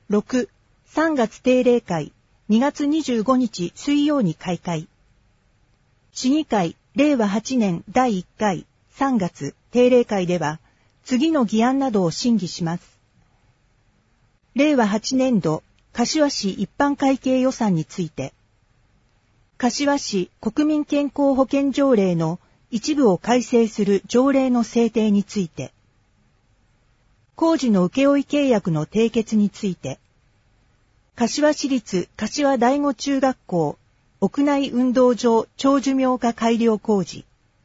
6、3月定例会、2月25日水曜に開会。市議会、令和8年第1回、3月定例会では、次の議案などを審議します。令和8年度、柏市一般会計予算について、柏市国民健康保険条例の一部を改正する条例の制定について、工事の請負契約の締結について、柏市立柏第五中学校屋内運動場長寿命化改良工事。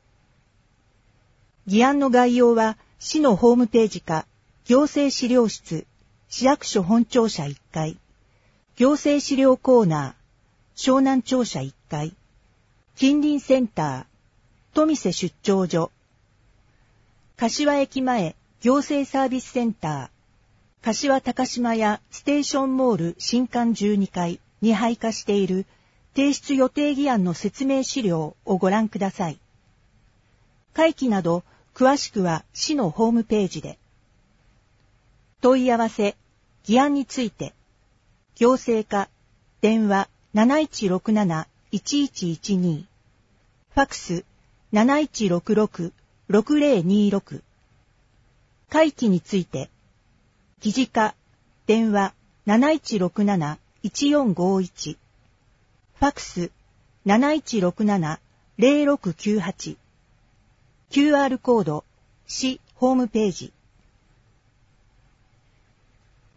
議案の概要は市のホームページか、行政資料室、市役所本庁舎1階、行政資料コーナー、湘南庁舎1階、近隣センター、富瀬出張所、柏駅前行政サービスセンター、柏高島屋ステーションモール新館12階に配下している提出予定議案の説明資料をご覧ください。会期など詳しくは市のホームページで。問い合わせ、議案について、行政課、電話7167-1112、ファクス7166-6026、会期について、議事課、電話7167-1451、ファクス7167-0698、QR コード、市ホームページ、